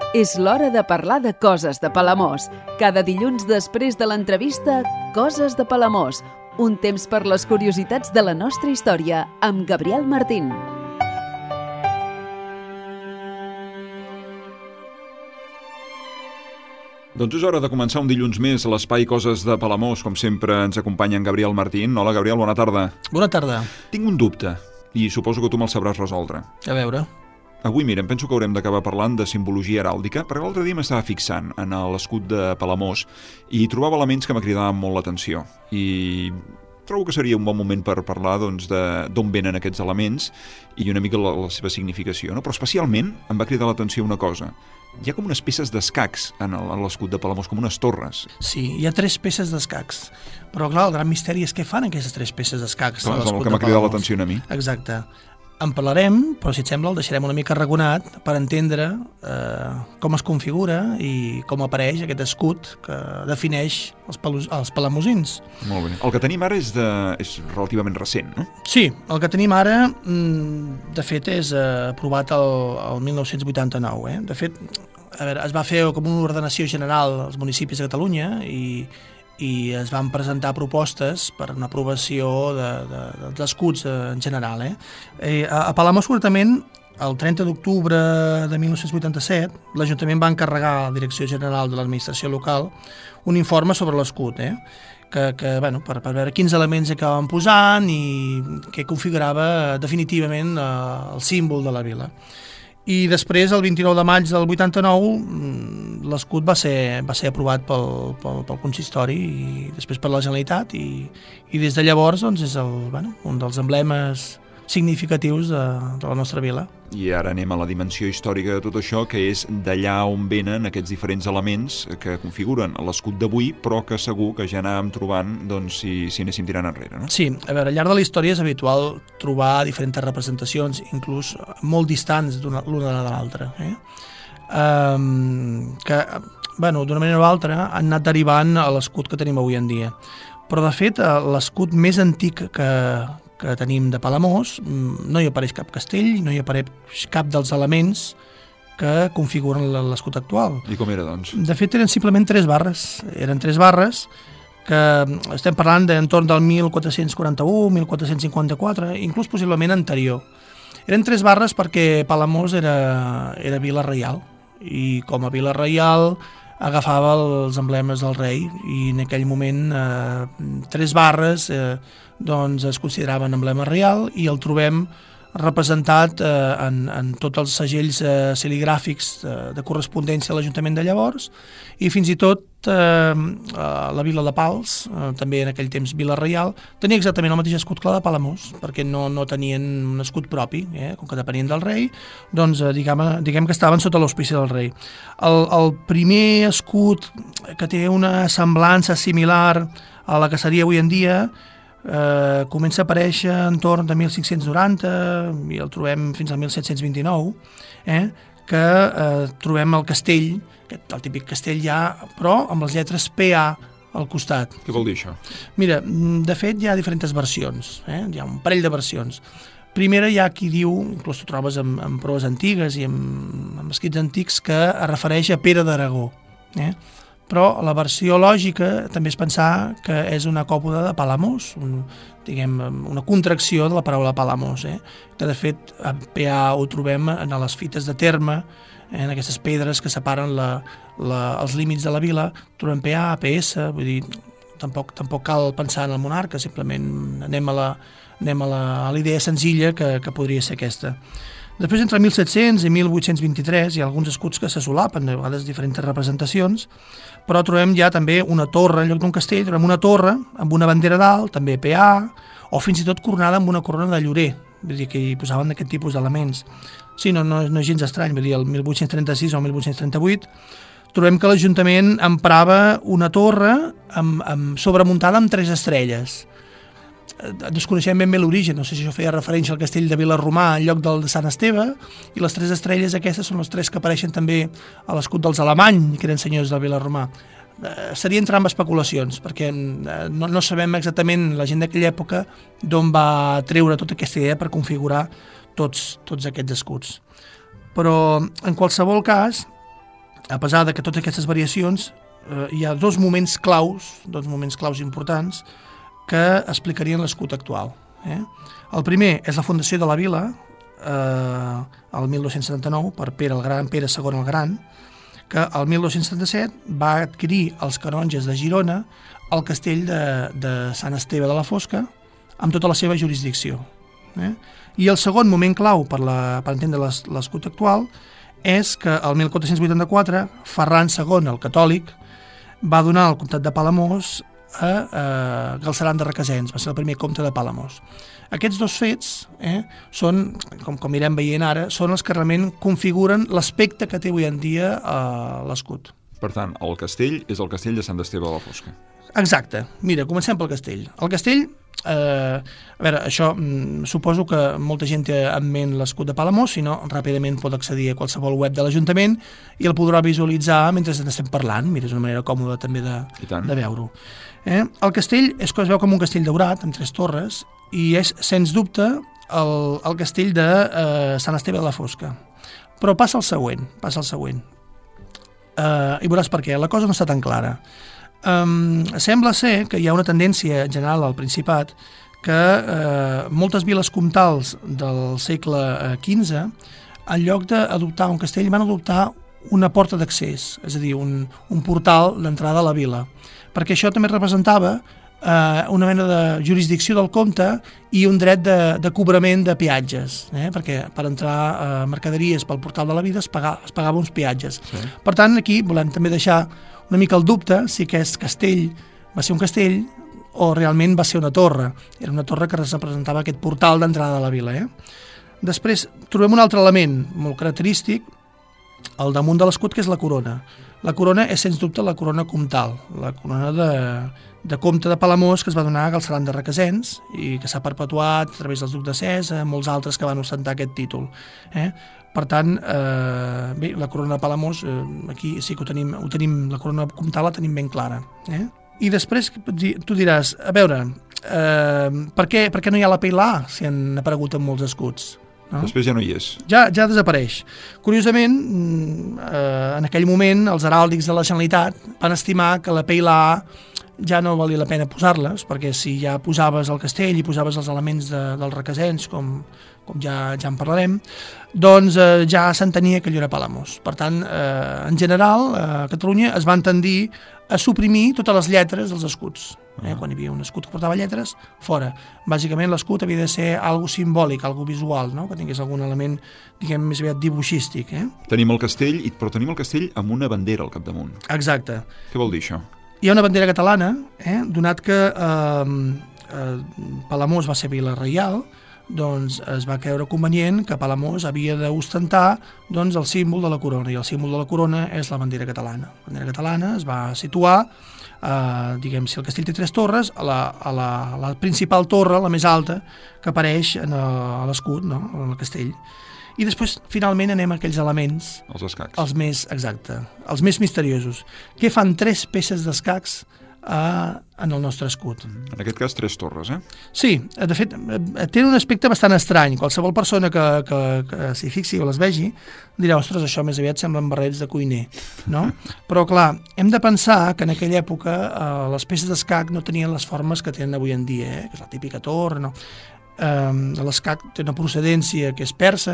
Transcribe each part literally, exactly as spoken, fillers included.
És l'hora de parlar de coses de Palamós. Cada dilluns després de l'entrevista, Coses de Palamós. Un temps per les curiositats de la nostra història, amb Gabriel Martín. Doncs és hora de començar un dilluns més a l'espai Coses de Palamós. Com sempre ens acompanya en Gabriel Martín. Hola, Gabriel, bona tarda. Bona tarda. Tinc un dubte i suposo que tu me'l sabràs resoldre. A veure... Avui, mira, em penso que haurem d'acabar parlant de simbologia heràldica, perquè l'altre dia m'estava fixant en l'escut de Palamós i trobava elements que m'acridaven molt l'atenció. I trobo que seria un bon moment per parlar doncs, d'on venen aquests elements i una mica la, la seva significació. No? Però especialment em va cridar l'atenció una cosa. Hi ha com unes peces d'escacs en l'escut de Palamós, com unes torres. Sí, hi ha tres peces d'escacs. Però, clar, el gran misteri és què fan aquestes tres peces d'escacs. Clar, és el que m'ha cridat l'atenció a mi. Exacte. En parlarem, però si et sembla el deixarem una mica arraconat per entendre eh, com es configura i com apareix aquest escut que defineix els, palos, els palamosins. Molt bé. El que tenim ara és, de, és relativament recent, no? Sí, el que tenim ara, de fet, és aprovat el, el mil nou-cents vuitanta-nou. Eh? De fet, a veure, es va fer com una ordenació general als municipis de Catalunya i i es van presentar propostes per una aprovació de, de, dels escuts en general. Eh? Eh, a Palamós, concretament, el trenta d'octubre de mil nou-cents vuitanta-set, l'Ajuntament va encarregar a la Direcció General de l'Administració Local un informe sobre l'escut, eh? que, que, bueno, per, per veure quins elements acabaven posant i què configurava definitivament eh, el símbol de la vila. I després, el vint-i-nou de maig del vuitanta-nou, l'escut va ser, va ser aprovat pel, pel, pel consistori i després per la Generalitat i, i des de llavors doncs, és el, bueno, un dels emblemes significatius de, de la nostra vila. I ara anem a la dimensió històrica de tot això, que és d'allà on venen aquests diferents elements que configuren l'escut d'avui, però que segur que ja anàvem trobant doncs, si, si anéssim tirant enrere. No? Sí, a veure, al llarg de la història és habitual trobar diferents representacions, inclús molt distants l'una de l'altra. Eh? Um, que, bueno, d'una manera o altra han anat derivant a l'escut que tenim avui en dia. Però, de fet, l'escut més antic que, que tenim de Palamós no hi apareix cap castell, no hi apareix cap dels elements que configuren l'escut actual. I com era, doncs? De fet, eren simplement tres barres. Eren tres barres que estem parlant d'entorn del mil quatre-cents quaranta-u, mil quatre-cents cinquanta-quatre, inclús possiblement anterior. Eren tres barres perquè Palamós era, era vila reial i com a vila reial agafava els emblemes del rei i en aquell moment eh, tres barres eh, doncs es consideraven emblema real i el trobem representat eh, en, en tots els segells eh, cil·ligràfics de, de correspondència a l'Ajuntament de llavors i fins i tot eh, la vila de Pals, eh, també en aquell temps vila reial, tenia exactament el mateix escut que la de Palamós, perquè no, no tenien un escut propi, eh, com que depenien del rei, doncs eh, diguem, diguem que estaven sota l'auspici del rei. El, el primer escut que té una semblança similar a la que seria avui en dia Eh, comença a aparèixer entorn de mil cinc-cents noranta i el trobem fins al mil set-cents vint-i-nou, eh, que eh, trobem el castell, el típic castell ja, però amb les lletres P A al costat. Què vol dir això? Mira, de fet hi ha diferents versions, eh? Hi ha un parell de versions. Primera hi ha qui diu, inclús tu trobes en, en proves antigues i en, en escrits antics, que es refereix a Pere d'Aragó, eh? Però la versió lògica també és pensar que és una còpula de Palamós, un, diguem, una contracció de la paraula Palamós, eh? Que de fet a P A ho trobem en les fites de terme, eh? En aquestes pedres que separen la, la, els límits de la vila, trobem P A, P S, vull dir, tampoc, tampoc cal pensar en el monarca, simplement anem a la, anem a la, a la idea senzilla que, que podria ser aquesta. Després, entre mil set-cents i mil vuit-cents vint-i-tres, hi ha alguns escuts que se solapen, a vegades diferents representacions, però trobem ja també una torre, en lloc d'un castell, trobem una torre amb una bandera dalt, també P A, o fins i tot coronada amb una corona de llorer, vull dir que hi posaven aquest tipus d'elements. Sí, no, no, no és gens estrany, vull dir, el mil vuit-cents trenta-sis o mil vuit-cents trenta-vuit, trobem que l'Ajuntament emprava una torre amb, amb, sobremuntada amb tres estrelles. Desconeixem ben bé l'origen, no sé si això feia referència al castell de Vilarromà en lloc del de Sant Esteve, i les tres estrelles aquestes són les tres que apareixen també a l'escut dels Alemany, que eren senyors de Vilarromà. Eh, seria entrar en especulacions, perquè no, no sabem exactament la gent d'aquella època d'on va treure tota aquesta idea per configurar tots, tots aquests escuts. Però, en qualsevol cas, a pesar de que totes aquestes variacions, eh, hi ha dos moments claus, dos moments claus importants, que explicarien l'escut actual. Eh? El primer és la fundació de la vila, eh, el mil dos-cents setanta-nou, per Pere el Gran, Pere segon el Gran, que el mil dos-cents setanta-set va adquirir els canonges de Girona el castell de, de Sant Esteve de la Fosca amb tota la seva jurisdicció. Eh? I el segon moment clau per, la, per entendre l'escut actual és que el mil quatre-cents vuitanta-quatre Ferran segon, el catòlic, va donar el comtat de Palamós a, a Galceran de Requesens, va ser el primer comte de Palamós. Aquests dos fets, eh, són, com, com irem veient ara, són els que realment configuren l'aspecte que té avui en dia eh, l'escut. Per tant, el castell és el castell de Sant Esteve de la Fosca. Exacte. Mira, comencem pel castell. El castell, eh, a veure, això mm, suposo que molta gent té en ment l'escut de Palamós, si no, ràpidament pot accedir a qualsevol web de l'Ajuntament i el podrà visualitzar mentre estem parlant. Mira, és una manera còmoda també de, de veure-ho. Eh? El castell és que es veu com un castell daurat, amb tres torres, i és, sens dubte, el, el castell de eh, Sant Esteve de la Fosca. Però passa el següent, passa el següent. Eh, I veuràs per què, la cosa no està tan clara. Um, sembla ser que hi ha una tendència general al Principat que eh, moltes viles comtals del segle quinze, en lloc d'adoptar un castell, van adoptar una porta d'accés, és a dir, un, un portal d'entrada a la vila, perquè això també representava eh, una mena de jurisdicció del comte i un dret de, de cobrament de peatges, eh? Perquè per entrar eh, mercaderies pel portal de la vila es, pagava, es pagava uns peatges. Sí. Per tant, aquí volem també deixar una mica el dubte si aquest castell va ser un castell o realment va ser una torre. Era una torre que representava aquest portal d'entrada a la vila. Eh? Després trobem un altre element molt característic al damunt de l'escut, que és la corona. La corona és, sens dubte, la corona comtal, la corona de, de comte de Palamós que es va donar a Galceran de Requesens i que s'ha perpetuat a través dels ducs de Cesa, molts altres que van ostentar aquest títol. Eh? Per tant, eh, bé, la corona de Palamós, eh, aquí sí que ho tenim, ho tenim, la corona comtal la tenim ben clara. Eh? I després tu diràs, a veure, eh, per, què, per què no hi ha la P i la A si han aparegut en molts escuts? No? Després ja no hi és. Ja, ja desapareix. Curiosament, eh, en aquell moment, els heràldics de la Generalitat van estimar que la P i la A ja no valia la pena posar-les, perquè si ja posaves el castell i posaves els elements de, dels requesens, com, com ja, ja en parlarem, doncs eh, ja s'entenia que allò era Palamós. Per tant, eh, en general, eh, a Catalunya es van tendir a suprimir totes les lletres dels escuts. Eh? Quan hi havia un escut que portava lletres, fora. Bàsicament l'escut havia de ser algo simbòlic, algo visual, no? Que tingués algun element, diguem, més aviat dibuixístic. Eh? Tenim el castell, però tenim el castell amb una bandera al capdamunt. Exacte. Què vol dir això? Hi ha una bandera catalana, eh? Donat que eh, eh, Palamós va ser vila reial, doncs es va creure convenient que Palamós havia d'ostentar doncs, el símbol de la corona, i el símbol de la corona és la bandera catalana. La bandera catalana es va situar, eh, diguem, si el castell té tres torres, a la, a la, a la principal torre, la més alta, que apareix en el, a l'escut, no? En el castell. I després, finalment, anem a aquells elements... Els escacs. Els més, exacte, els més misteriosos. Què fan tres peces d'escacs eh, en el nostre escut? En aquest cas, tres torres, eh? Sí, de fet, té un aspecte bastant estrany. Qualsevol persona que, que, que s'hi fixi o les vegi dirà, ostres, això més aviat semblen barrets de cuiner, no? Però, clar, hem de pensar que en aquella època eh, les peces d'escac no tenien les formes que tenen avui en dia, eh? Que és la típica torre, no? Eh, l'escac té una procedència que és persa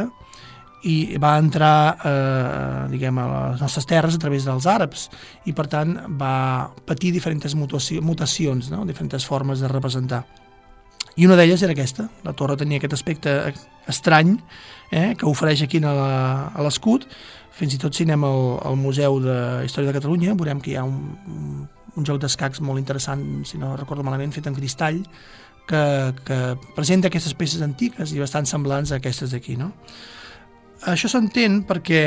i va entrar eh, diguem, a les nostres terres a través dels àrabs i per tant va patir diferents mutacions, no? Diferents formes de representar. I una d'elles era aquesta. La torre tenia aquest aspecte estrany eh, que ofereix aquí a l'escut. Fins i tot si anem al, al Museu de Història de Catalunya veurem que hi ha un, un joc d'escacs molt interessant, si no recordo malament, fet en cristall, que, que presenta aquestes peces antiques i bastant semblants a aquestes d'aquí, no? Això s'entén perquè,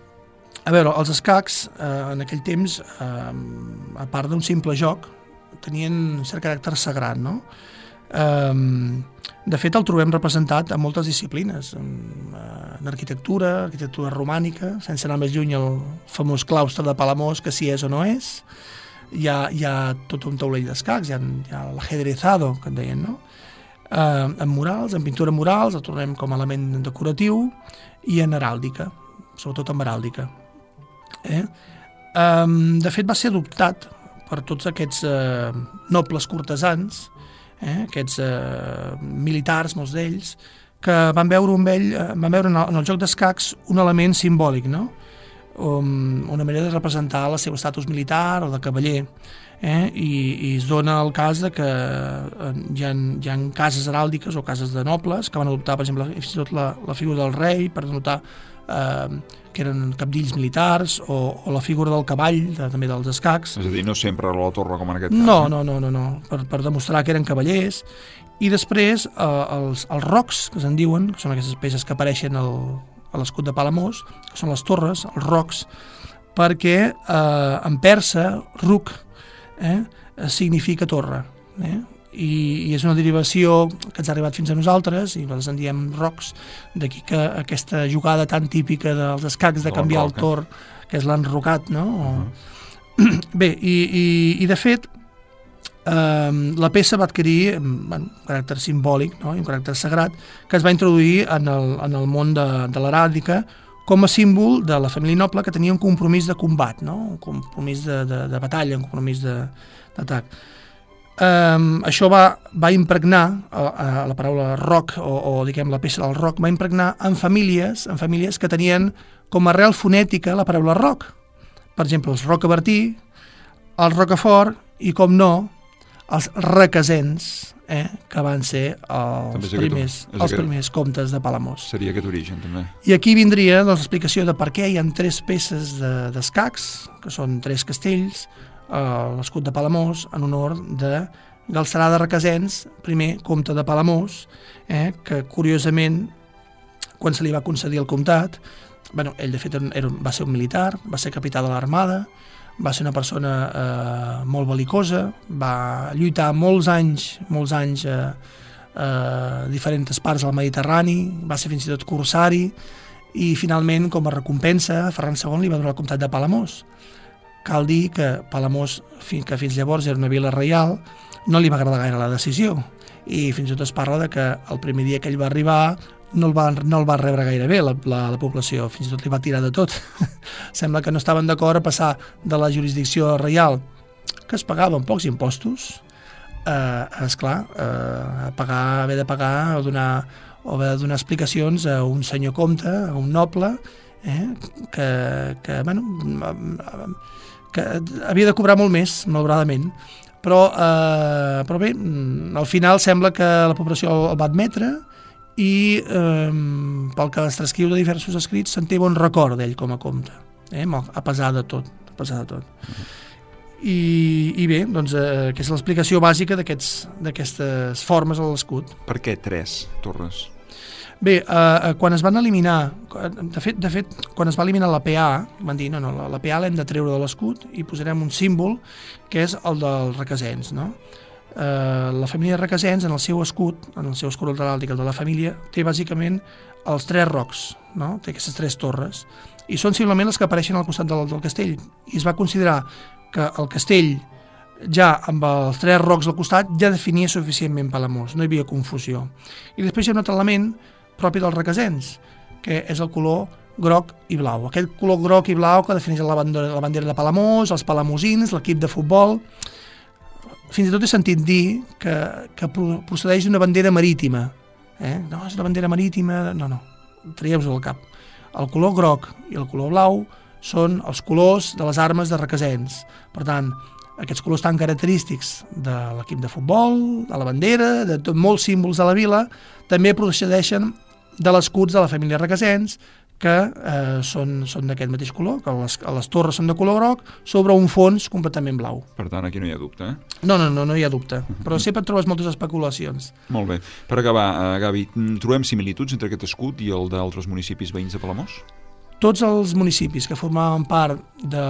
a veure, els escacs eh, en aquell temps, eh, a part d'un simple joc, tenien un cert caràcter sagrat, no? Eh, de fet, el trobem representat en moltes disciplines, en, en arquitectura, arquitectura romànica, sense anar més lluny el famós claustre de Palamós, que si és o no és. Hi ha, hi ha tot un taulell d'escacs, hi ha, hi ha l'ajedrezado, que en deien, no? Eh, en murals, en pintura murals, el trobem com a element decoratiu, i en heràldica, sobretot en heràldica. Eh? Um, de fet, va ser adoptat per tots aquests uh, nobles cortesans, eh, aquests uh, militars, molts d'ells, que van veure, un vell, uh, van veure en, el, en el joc d'escacs un element simbòlic, no? Um, una manera de representar el seu estatus militar o de cavaller. Eh? I, i es dona el cas de que eh, hi, ha, hi ha cases heràldiques o cases de nobles que van adoptar, per exemple, fins i tot la, la figura del rei per denotar eh, que eren capdills militars, o, o la figura del cavall, de, també dels escacs. És a dir, no sempre a la torre com en aquest cas. No, no, no, no, no. Per, per demostrar que eren cavallers. I després eh, els, els rocs, que se'n diuen, que són aquestes peces que apareixen al, a l'escut de Palamós, que són les torres, els rocs, perquè eh, en persa, ruc, Eh, significa torre, eh? I, i és una derivació que ens ha arribat fins a nosaltres i nosaltres en diem rocs, d'aquí que aquesta jugada tan típica dels escacs de canviar el tor, que és l'enrocat, no? O... Uh-huh. Bé, i, i, i de fet eh, la peça va adquirir bueno, un caràcter simbòlic, no? I un caràcter sagrat que es va introduir en el, en el món de, de l'heràldica com a símbol de la família noble que tenia un compromís de combat, no? Un compromís de, de, de batalla, un compromís d'atac. Um, això va, va impregnar, a, a la paraula roc, o, o diguem la peça del roc, va impregnar en famílies, en famílies que tenien com a arrel fonètica la paraula roc. Per exemple, els Rocabertí, els Rocafort i, com no, els Requesens, eh, que van ser els, primers, aquest, els primers comtes de Palamós. Seria aquest origen, també. I aquí vindria doncs, l'explicació de per què hi ha tres peces d'escacs, de, que són tres castells, eh, l'escut de Palamós, en honor de Galcerà de Requesens, primer comte de Palamós, eh, que curiosament, quan se li va concedir el comtat, bueno, ell de fet era, va ser un militar, va ser capità de l'armada, va ser una persona eh, molt bel·licosa, va lluitar molts anys, molts anys a eh, eh, diferents parts del Mediterrani, va ser fins i tot corsari, i finalment, com a recompensa, Ferran segon li va donar el comtat de Palamós. Cal dir que Palamós, que fins llavors era una vila reial, no li va agradar gaire la decisió, i fins i tot es parla de que el primer dia que ell va arribar no el va, no el va rebre gaire bé la, la, la població, fins i tot li va tirar de tot. Sembla que no estaven d'acord a passar de la jurisdicció reial, que es pagaven pocs impostos, a, esclar, a pagar, haver de pagar o donar, o haver de donar explicacions a un senyor comte, a un noble, eh, que, que, bueno, que havia de cobrar molt més, malauradament. Però, eh, però bé, al final sembla que la població el va admetre, i eh, pel que es transcriu de diversos escrits se'n té bon record d'ell com a comte, eh, a pesar de tot, a pesar de tot. I, i bé, doncs eh, aquesta és l'explicació bàsica d'aquestes formes a l'escut. Per què tres torres? Bé, eh, quan es van eliminar, de fet, de fet, quan es va eliminar la P A, van dir, no, no, la, la P A l'hem de treure de l'escut i posarem un símbol que és el dels Requesens, no? Uh, la família de Requesens, en el seu escut, en el seu escut heràldic, el de la família, té bàsicament els tres rocs, no? Té aquestes tres torres, i són simplement les que apareixen al costat del, del castell, i es va considerar que el castell, ja amb els tres rocs al costat, ja definia suficientment Palamós, no hi havia confusió. I després hi ha un altre element propi dels Requesens, que és el color groc i blau. Aquest color groc i blau que defineix la bandera, la bandera de Palamós, els palamosins, l'equip de futbol. Fins i tot he sentit dir que, que procedeix d'una bandera marítima. Eh? No, és una bandera marítima... No, no, traieu-vos al cap. El color groc i el color blau són els colors de les armes de Requesens. Per tant, aquests colors tan característics de l'equip de futbol, de la bandera, de tot, molts símbols de la vila, també procedeixen de l'escuts de la família Requesens, que eh, són, són d'aquest mateix color, que les, les torres són de color groc, sobre un fons completament blau. Per tant, aquí no hi ha dubte, eh? No, no, no, no hi ha dubte, però sempre trobes moltes especulacions. Molt bé. Per acabar, uh, Gavi, trobem similituds entre aquest escut i el d'altres municipis veïns de Palamós? Tots els municipis que formaven part de,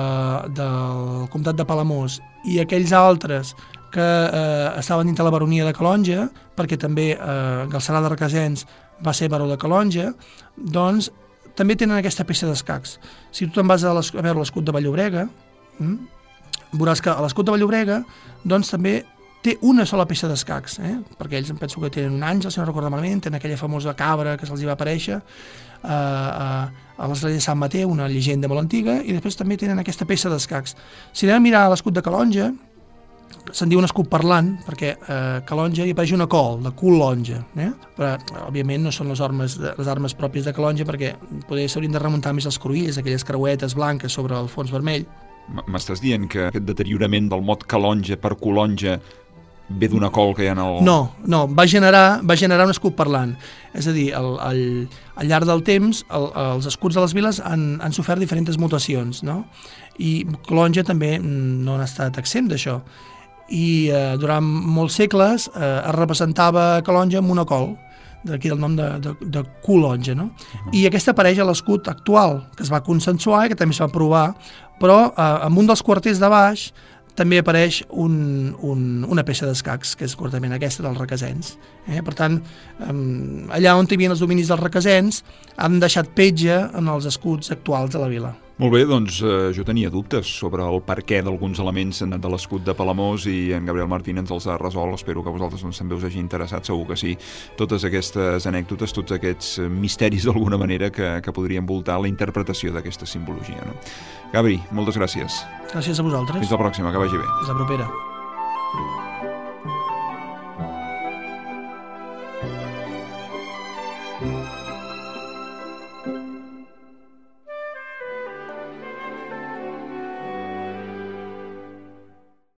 del comtat de Palamós i aquells altres que eh, estaven dintre la baronia de Calonja, perquè també eh, Galcerà de Requesens va ser baró de Calonja, doncs també tenen aquesta peça d'escacs. Si tu te'n vas a, a veure l'escut de Vall-llobrega, hm, veuràs que a l'escut de Vall-llobrega doncs, també té una sola peça d'escacs, eh? perquè ells em penso que tenen un àngel, si no recordo malament, tenen aquella famosa cabra que se'ls va aparèixer uh, uh, a l'església de Sant Mateu, una llegenda molt antiga, i després també tenen aquesta peça d'escacs. Si anem a mirar l'escut de Calonge, se'n diu un escut parlant, perquè a eh, Calonge hi apareix una col, de colonge, eh? però òbviament no són les armes, les armes pròpies de Calonge, perquè poder s'haurien de remuntar més als cruïlls, aquelles creuetes blanques sobre el fons vermell. M'estàs dient que aquest deteriorament del mot calonge per colonge ve d'una col que hi ha en el... No, no, va generar, va generar un escut parlant. És a dir, el, el, al llarg del temps el, els escuts de les viles han, han sofert diferents mutacions, no? I Calonge també no ha estat exempt d'això. I eh, durant molts segles eh, es representava Calonge amb una col, d'aquí el nom de, de, de colonge, no? Uh-huh. I aquesta apareix a l'escut actual, que es va consensuar i que també es va aprovar, però eh, en un dels quarters de baix també apareix un, un, una peça d'escacs, que és concretament aquesta dels requesens. Eh? Per tant, eh, allà on hi havia els dominis dels requesens han deixat petja en els escuts actuals de la vila. Molt bé, doncs eh, jo tenia dubtes sobre el perquè d'alguns elements de l'escut de Palamós i en Gabriel Martín ens els ha resolt. Espero que vosaltres doncs, també us hagi interessat, segur que sí, totes aquestes anècdotes, tots aquests misteris d'alguna manera que, que podrien voltar la interpretació d'aquesta simbologia. No? Gabri, moltes gràcies. Gràcies a vosaltres. Fins la pròxima, que vagi bé. Fins la propera. Thank you.